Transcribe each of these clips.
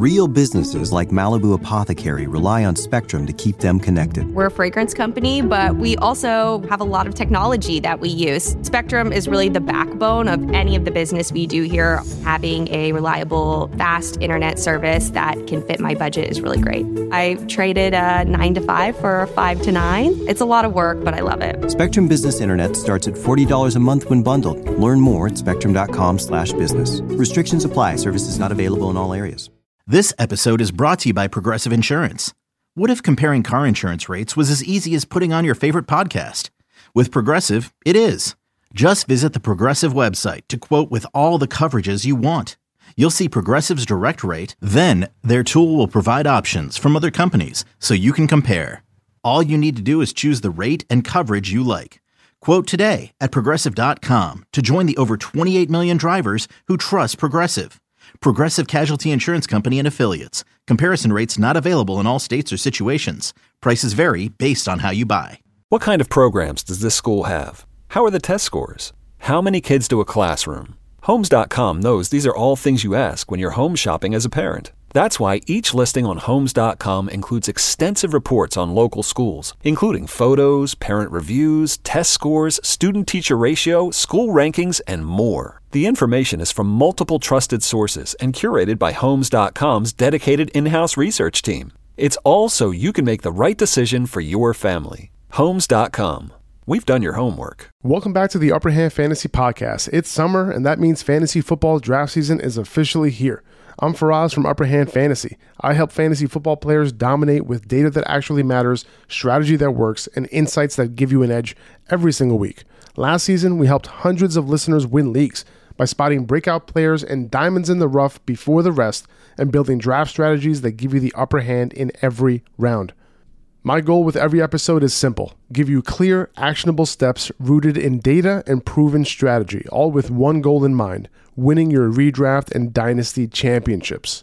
Real businesses like Malibu Apothecary rely on Spectrum to keep them connected. We're a fragrance company, but we also have a lot of technology that we use. Spectrum is really the backbone of any of the business we do here. Having a reliable, fast internet service that can fit my budget is really great. I traded a 9 to 5 for a 5 to 9. It's a lot of work, but I love it. Spectrum Business Internet starts at $40 a month when bundled. Learn more at spectrum.com/business. Restrictions apply. Services not available in all areas. This episode is brought to you by Progressive Insurance. What if comparing car insurance rates was as easy as putting on your favorite podcast? With Progressive, it is. Just visit the Progressive website to quote with all the coverages you want. You'll see Progressive's direct rate, then their tool will provide options from other companies so you can compare. All you need to do is choose the rate and coverage you like. Quote today at Progressive.com to join the over 28 million drivers who trust Progressive. Progressive Casualty Insurance Company and Affiliates. Comparison rates not available in all states or situations. Prices vary based on how you buy. What kind of programs does this school have? How are the test scores? How many kids do a classroom? Homes.com knows these are all things you ask when you're home shopping as a parent. That's why each listing on Homes.com includes extensive reports on local schools, including photos, parent reviews, test scores, student-teacher ratio, school rankings, and more. The information is from multiple trusted sources and curated by Homes.com's dedicated in-house research team. It's all so you can make the right decision for your family. Homes.com. We've done your homework. Welcome back to the Upper Hand Fantasy Podcast. It's summer, and that means fantasy football draft season is officially here. I'm Faraz from Upper Hand Fantasy. I help fantasy football players dominate with data that actually matters, strategy that works, and insights that give you an edge every single week. Last season, we helped hundreds of listeners win leagues by spotting breakout players and diamonds in the rough before the rest and building draft strategies that give you the upper hand in every round. My goal with every episode is simple: give you clear, actionable steps rooted in data and proven strategy, all with one goal in mind: winning your redraft and dynasty championships.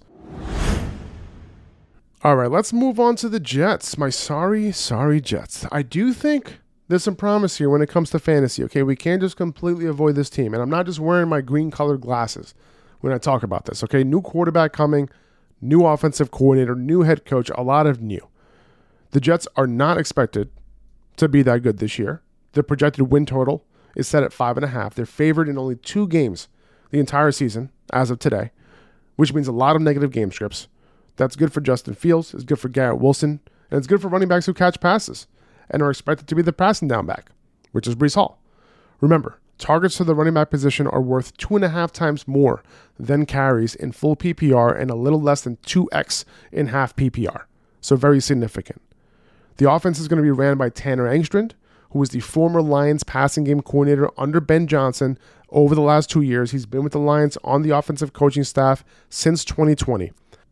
All right, let's move on to the Jets. My sorry Jets. I do think there's some promise here when it comes to fantasy, okay? We can't just completely avoid this team, and I'm not just wearing my green-colored glasses when I talk about this, okay? New quarterback coming, new offensive coordinator, new head coach, a lot of new. The Jets are not expected to be that good this year. The projected win total is set at 5.5. They're favored in only 2 games the entire season as of today, which means a lot of negative game scripts. That's good for Justin Fields, it's good for Garrett Wilson, and it's good for running backs who catch passes and are expected to be the passing down back, which is Breece Hall. Remember, targets to the running back position are worth 2.5 times more than carries in full PPR and a little less than 2x in half PPR, so very significant. The offense is going to be ran by Tanner Engstrand, who was the former Lions passing game coordinator under Ben Johnson over the last 2 years. He's been with the Lions on the offensive coaching staff since 2020.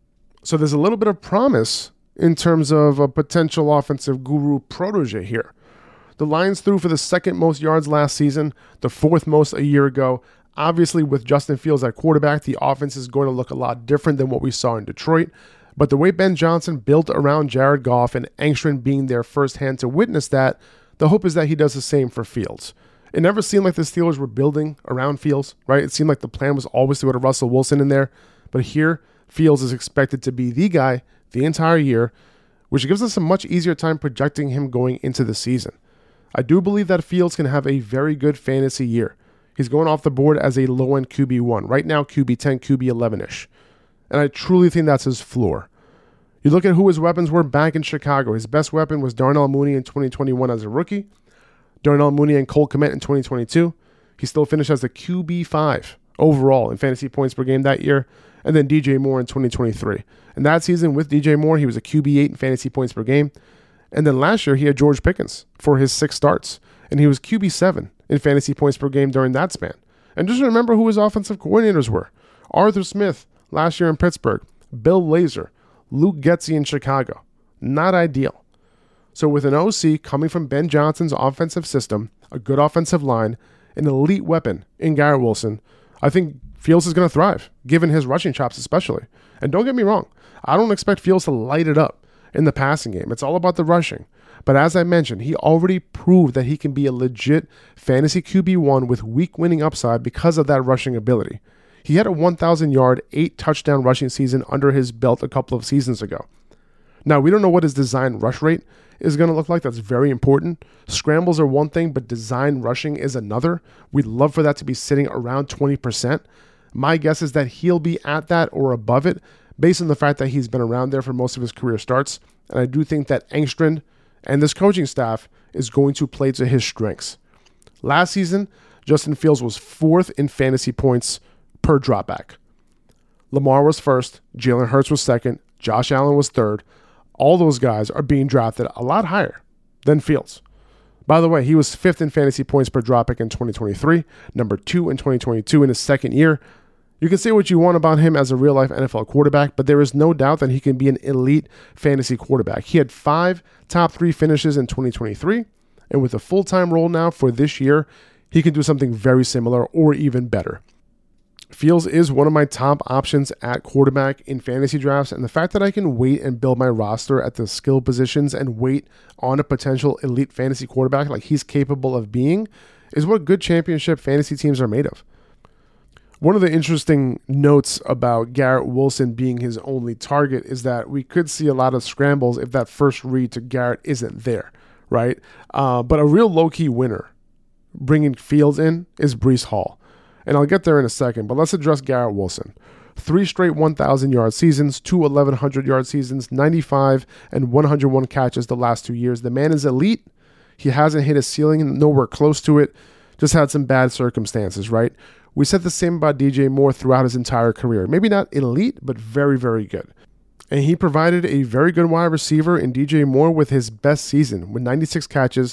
So there's a little bit of promise in terms of a potential offensive guru protege here. The Lions threw for the 2nd most yards last season, the 4th most a year ago. Obviously, with Justin Fields at quarterback, the offense is going to look a lot different than what we saw in Detroit. But the way Ben Johnson built around Jared Goff and Engstrand being there firsthand to witness that, the hope is that he does the same for Fields. It never seemed like the Steelers were building around Fields, right? It seemed like the plan was always to go to Russell Wilson in there. But here, Fields is expected to be the guy the entire year, which gives us a much easier time projecting him going into the season. I do believe that Fields can have a very good fantasy year. He's going off the board as a low-end QB1. Right now, QB10, QB11-ish. And I truly think that's his floor. You look at who his weapons were back in Chicago. His best weapon was Darnell Mooney in 2021 as a rookie. Darnell Mooney and Cole Kmet in 2022. He still finished as the QB5 overall in fantasy points per game that year. And then DJ Moore in 2023. And that season with DJ Moore, he was a QB8 in fantasy points per game. And then last year, he had George Pickens for his 6 starts. And he was QB7 in fantasy points per game during that span. And just remember who his offensive coordinators were. Arthur Smith last year in Pittsburgh. Bill Lazor. Luke Getsy in Chicago. Not ideal. So with an OC coming from Ben Johnson's offensive system, a good offensive line, an elite weapon in Garrett Wilson, I think Fields is going to thrive, given his rushing chops especially. And don't get me wrong, I don't expect Fields to light it up in the passing game. It's all about the rushing. But as I mentioned, he already proved that he can be a legit fantasy QB1 with week winning upside because of that rushing ability. He had a 1,000-yard, 8-touchdown rushing season under his belt a couple of seasons ago. Now, we don't know what his design rush rate is going to look like. That's very important. Scrambles are one thing, but design rushing is another. We'd love for that to be sitting around 20%. My guess is that he'll be at that or above it based on the fact that he's been around there for most of his career starts. And I do think that Engstrand and this coaching staff is going to play to his strengths. Last season, Justin Fields was 4th in fantasy points per dropback. Lamar was 1st, Jalen Hurts was 2nd, Josh Allen was 3rd. All those guys are being drafted a lot higher than Fields. By the way, he was 5th in fantasy points per dropback in 2023, number 2 in 2022 in his second year. You can say what you want about him as a real-life NFL quarterback, but there is no doubt that he can be an elite fantasy quarterback. He had 5 top 3 finishes in 2023, and with a full-time role now for this year, he can do something very similar or even better. Fields is one of my top options at quarterback in fantasy drafts, and the fact that I can wait and build my roster at the skill positions and wait on a potential elite fantasy quarterback like he's capable of being is what good championship fantasy teams are made of. One of the interesting notes about Garrett Wilson being his only target is that we could see a lot of scrambles if that first read to Garrett isn't there, right? But a real low-key winner bringing Fields in is Breece Hall. And I'll get there in a second, but let's address Garrett Wilson. 3 straight 1,000-yard seasons, 2 1,100-yard seasons, 95 and 101 catches the last 2 years. The man is elite. He hasn't hit his ceiling, nowhere close to it. Just had some bad circumstances, right? We said the same about DJ Moore throughout his entire career. Maybe not elite, but very, very good. And he provided a very good wide receiver in DJ Moore with his best season, with 96 catches,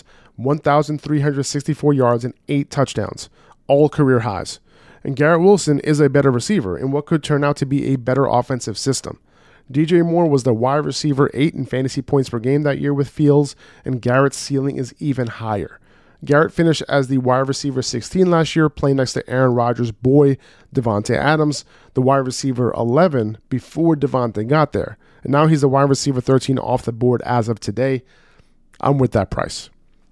1,364 yards, and 8 touchdowns, all career highs. And Garrett Wilson is a better receiver in what could turn out to be a better offensive system. DJ Moore was the wide receiver 8 in fantasy points per game that year with Fields, and Garrett's ceiling is even higher. Garrett finished as the wide receiver 16 last year, playing next to Aaron Rodgers' boy, Devontae Adams, the wide receiver 11 before Devontae got there. And now he's the wide receiver 13 off the board as of today. I'm with that price.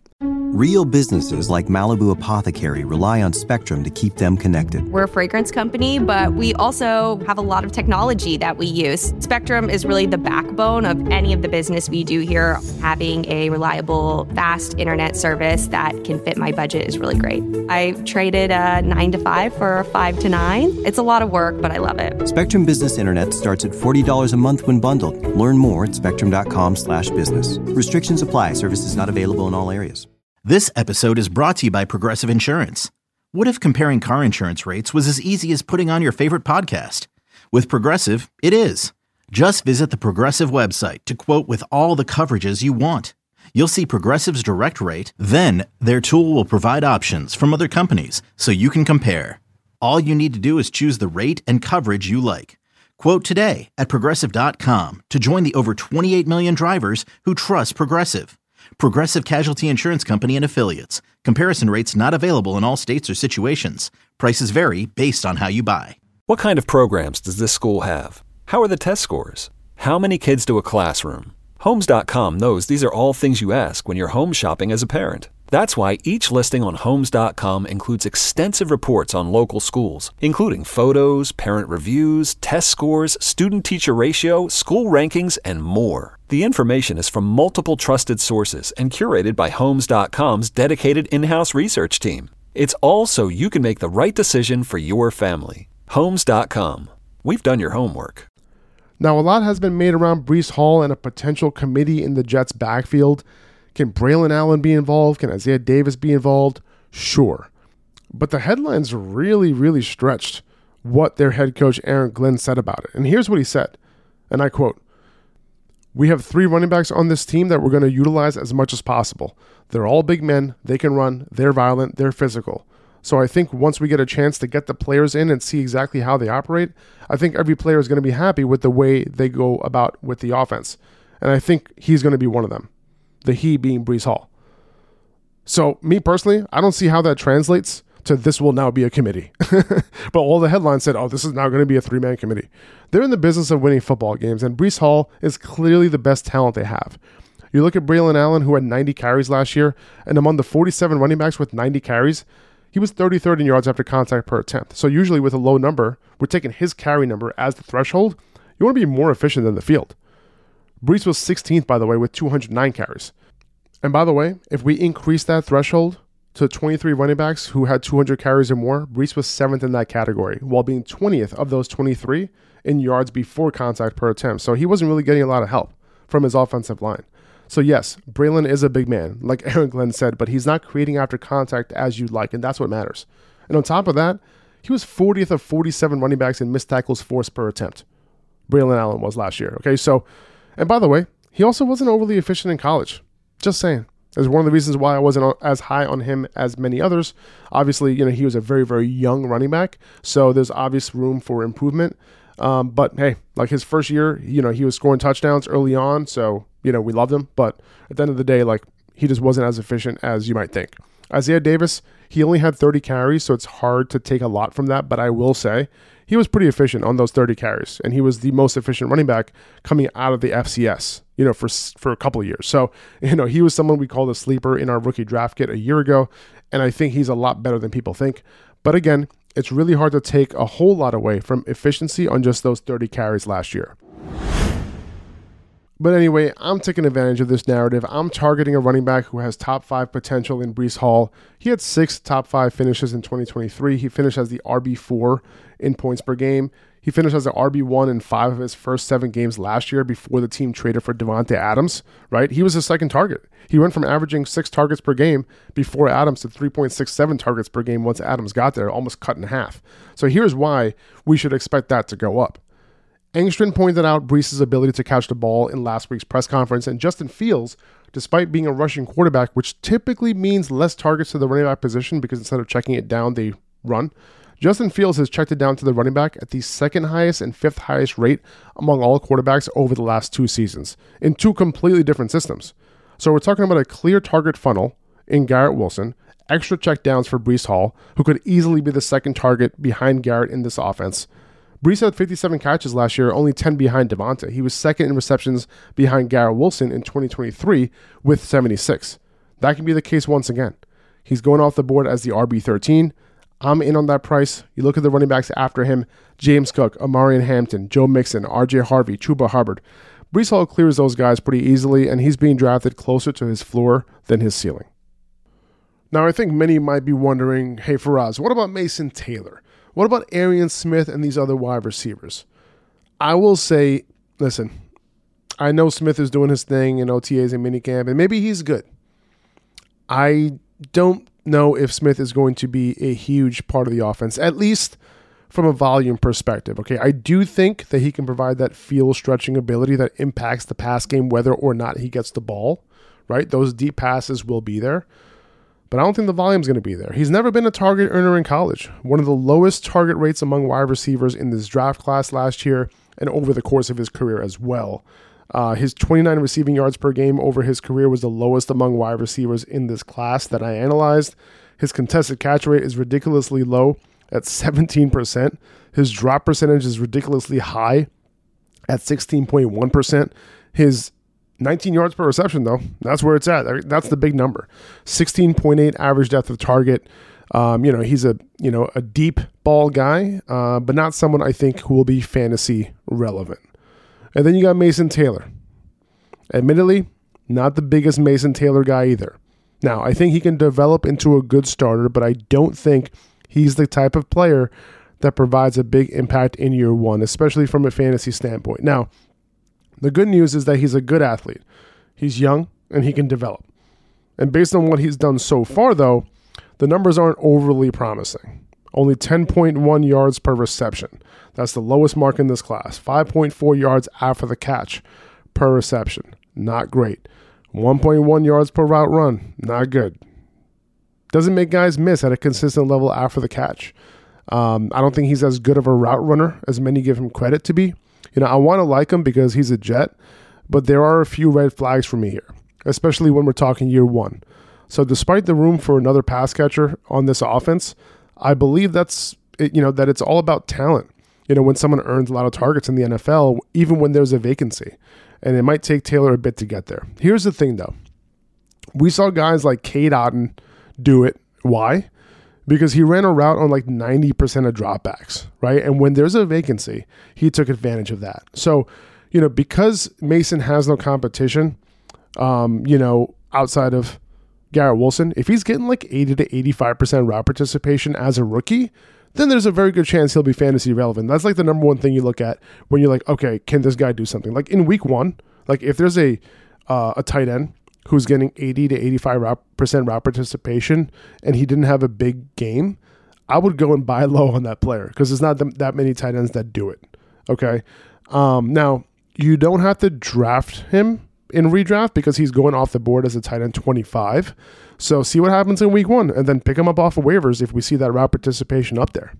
Real businesses like Malibu Apothecary rely on Spectrum to keep them connected. We're a fragrance company, but we also have a lot of technology that we use. Spectrum is really the backbone of any of the business we do here. Having a reliable, fast internet service that can fit my budget is really great. I traded a 9 to 5 for a 5 to 9. It's a lot of work, but I love it. Spectrum Business Internet starts at $40 a month when bundled. Learn more at spectrum.com/business. Restrictions apply. Services not available in all areas. This episode is brought to you by Progressive Insurance. What if comparing car insurance rates was as easy as putting on your favorite podcast? With Progressive, it is. Just visit the Progressive website to quote with all the coverages you want. You'll see Progressive's direct rate, then their tool will provide options from other companies so you can compare. All you need to do is choose the rate and coverage you like. Quote today at Progressive.com to join the over 28 million drivers who trust Progressive. Progressive Casualty Insurance Company and Affiliates. Comparison rates not available in all states or situations. Prices vary based on how you buy. What kind of programs does this school have? How are the test scores? How many kids do a classroom? Homes.com knows these are all things you ask when you're home shopping as a parent. That's why each listing on Homes.com includes extensive reports on local schools, including photos, parent reviews, test scores, student-teacher ratio, school rankings, and more. The information is from multiple trusted sources and curated by Homes.com's dedicated in-house research team. It's all so you can make the right decision for your family. Homes.com. We've done your homework. Now, a lot has been made around Breece Hall and a potential committee in the Jets' backfield. Can Braylon Allen be involved? Can Isaiah Davis be involved? Sure. But the headlines really, really stretched what their head coach Aaron Glenn said about it. And here's what he said, and I quote, "We have 3 running backs on this team that we're going to utilize as much as possible. They're all big men. They can run. They're violent. They're physical. So I think once we get a chance to get the players in and see exactly how they operate, I think every player is going to be happy with the way they go about with the offense. And I think he's going to be one of them. The he being Breece Hall. So me personally, I don't see how that translates to this will now be a committee. But all the headlines said, oh, this is now going to be a 3-man committee. They're in the business of winning football games, and Breece Hall is clearly the best talent they have. You look at Braylon Allen, who had 90 carries last year, and among the 47 running backs with 90 carries, He was 33rd in yards after contact per attempt. So usually with a low number, we're taking his carry number as the threshold. You want to be more efficient than the field. Brees was 16th, by the way, with 209 carries. And by the way, if we increase that threshold to 23 running backs who had 200 carries or more, Brees was 7th in that category, while being 20th of those 23 in yards before contact per attempt. So he wasn't really getting a lot of help from his offensive line. So yes, Braylon is a big man, like Aaron Glenn said, but he's not creating after contact as you'd like, and that's what matters. And on top of that, he was 40th of 47 running backs in missed tackles forced per attempt. Braylon Allen was last year. Okay, so, and by the way, he also wasn't overly efficient in college. Just saying. That's one of the reasons why I wasn't as high on him as many others. Obviously, he was a very, very young running back, so there's obvious room for improvement. But hey, like his first year, he was scoring touchdowns early on, so, we loved him. But at the end of the day, like, he just wasn't as efficient as you might think. Isaiah Davis, he only had 30 carries, so it's hard to take a lot from that. But I will say he was pretty efficient on those 30 carries, and he was the most efficient running back coming out of the FCS, for a couple of years. So, he was someone we called a sleeper in our rookie draft kit a year ago, and I think he's a lot better than people think. But again, it's really hard to take a whole lot away from efficiency on just those 30 carries last year. But anyway, I'm taking advantage of this narrative. I'm targeting a running back who has top 5 potential in Breece Hall. He had 6 top 5 finishes in 2023. He finished as the RB4 in points per game. He finished as the RB1 in 5 of his first 7 games last year before the team traded for Davante Adams, right? He was his second target. He went from averaging 6 targets per game before Adams to 3.67 targets per game once Adams got there, almost cut in half. So here's why we should expect that to go up. Engstrom pointed out Breece's ability to catch the ball in last week's press conference, and Justin Fields, despite being a rushing quarterback, which typically means less targets to the running back position because instead of checking it down, they run, Justin Fields has checked it down to the running back at the 2nd highest and 5th highest rate among all quarterbacks over the last 2 seasons in 2 completely different systems. So we're talking about a clear target funnel in Garrett Wilson, extra checkdowns for Breece Hall, who could easily be the second target behind Garrett in this offense. Breece had 57 catches last year, only 10 behind Devonta. He was second in receptions behind Garrett Wilson in 2023 with 76. That can be the case once again. He's going off the board as the RB13. I'm in on that price. You look at the running backs after him: James Cook, Amarian Hampton, Joe Mixon, RJ Harvey, Chuba Hubbard. Breece Hall clears those guys pretty easily, and he's being drafted closer to his floor than his ceiling. Now, I think many might be wondering, hey, Faraz, what about Mason Taylor? What about Arian Smith and these other wide receivers? I will say, listen, I know Smith is doing his thing in OTAs and minicamp, and maybe he's good. I don't know if Smith is going to be a huge part of the offense, at least from a volume perspective. Okay, I do think that he can provide that field stretching ability that impacts the pass game whether or not he gets the ball, right? Those deep passes will be there. But I don't think the volume's going to be there. He's never been a target earner in college. One of the lowest target rates among wide receivers in this draft class last year and over the course of his career as well. His 29 receiving yards per game over his career was the lowest among wide receivers in this class that I analyzed. His contested catch rate is ridiculously low at 17%. His drop percentage is ridiculously high at 16.1%. His 19 yards per reception, though, that's where it's at. That's the big number. 16.8 average depth of target. He's a deep ball guy, but not someone I think who will be fantasy relevant. And then you got Mason Taylor. Admittedly, not the biggest Mason Taylor guy either. Now, I think he can develop into a good starter, but I don't think he's the type of player that provides a big impact in year one, especially from a fantasy standpoint. Now, the good news is that he's a good athlete. He's young and he can develop. And based on what he's done so far, though, the numbers aren't overly promising. Only 10.1 yards per reception. That's the lowest mark in this class. 5.4 yards after the catch per reception. Not great. 1.1 yards per route run. Not good. Doesn't make guys miss at a consistent level after the catch. I don't think he's as good of a route runner as many give him credit to be. I want to like him because he's a Jet, but there are a few red flags for me here, especially when we're talking year one. So despite the room for another pass catcher on this offense, I believe that it's all about talent. When someone earns a lot of targets in the NFL, even when there's a vacancy, and it might take Taylor a bit to get there. Here's the thing, though. We saw guys like Cade Otton do it. Why? because he ran a route on like 90% of dropbacks, right? And when there's a vacancy, he took advantage of that. So, because Mason has no competition, outside of Garrett Wilson, if he's getting like 80 to 85% route participation as a rookie, then there's a very good chance he'll be fantasy relevant. That's like the number one thing you look at when you're like, okay, can this guy do something? Like in week 1, like if there's a tight end who's getting 80 to 85% route participation and he didn't have a big game, I would go and buy low on that player because there's not that many tight ends that do it. Okay. Now, you don't have to draft him in redraft because he's going off the board as a tight end 25. So see what happens in week 1 and then pick him up off of waivers if we see that route participation up there.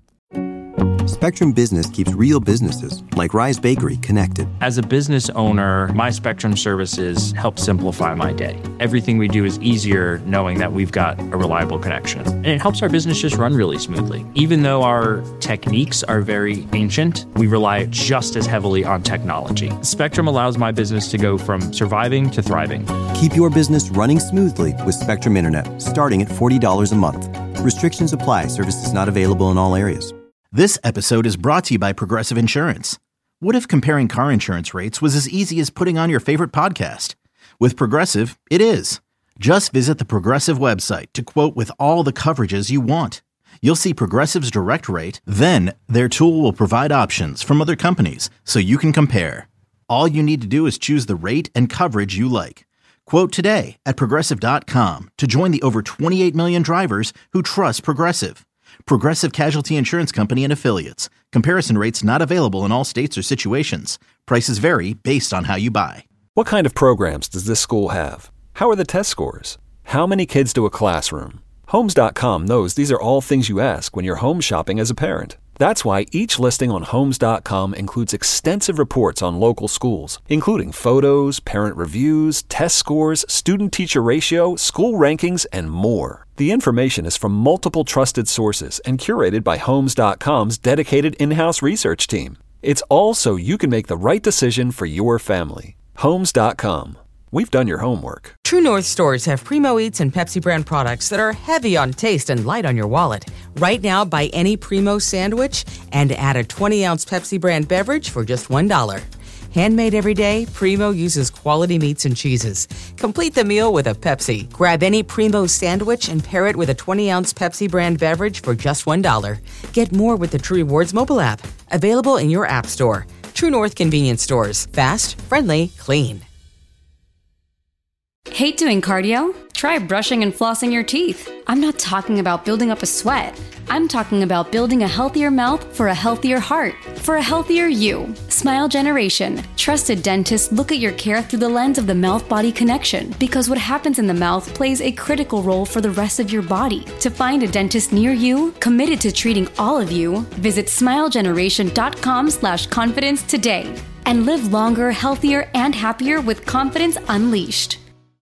Spectrum Business keeps real businesses like Rise Bakery connected. As a business owner, my Spectrum services help simplify my day. Everything we do is easier knowing that we've got a reliable connection. And it helps our business just run really smoothly. Even though our techniques are very ancient, we rely just as heavily on technology. Spectrum allows my business to go from surviving to thriving. Keep your business running smoothly with Spectrum Internet, starting at $40 a month. Restrictions apply. Services not available in all areas. This episode is brought to you by Progressive Insurance. What if comparing car insurance rates was as easy as putting on your favorite podcast? With Progressive, it is. Just visit the Progressive website to quote with all the coverages you want. You'll see Progressive's direct rate, then their tool will provide options from other companies so you can compare. All you need to do is choose the rate and coverage you like. Quote today at Progressive.com to join the over 28 million drivers who trust Progressive. Progressive Casualty Insurance Company and Affiliates. Comparison rates not available in all states or situations. Prices vary based on how you buy. What kind of programs does this school have? How are the test scores? How many kids do a classroom? Homes.com knows these are all things you ask when you're home shopping as a parent. That's why each listing on Homes.com includes extensive reports on local schools, including photos, parent reviews, test scores, student-teacher ratio, school rankings, and more. The information is from multiple trusted sources and curated by Homes.com's dedicated in-house research team. It's all so you can make the right decision for your family. Homes.com. We've done your homework. True North stores have Primo Eats and Pepsi brand products that are heavy on taste and light on your wallet. Right now, buy any Primo sandwich and add a 20-ounce Pepsi brand beverage for just $1. Handmade every day, Primo uses quality meats and cheeses. Complete the meal with a Pepsi. Grab any Primo sandwich and pair it with a 20-ounce Pepsi brand beverage for just $1. Get more with the True Rewards mobile app. Available in your app store. True North convenience stores. Fast, friendly, clean. Hate doing cardio? Try brushing and flossing your teeth. I'm not talking about building up a sweat. I'm talking about building a healthier mouth for a healthier heart, for a healthier you. Smile Generation. Trusted dentists look at your care through the lens of the mouth-body connection because what happens in the mouth plays a critical role for the rest of your body. To find a dentist near you, committed to treating all of you, visit smilegeneration.com/confidence today and live longer, healthier, and happier with confidence unleashed.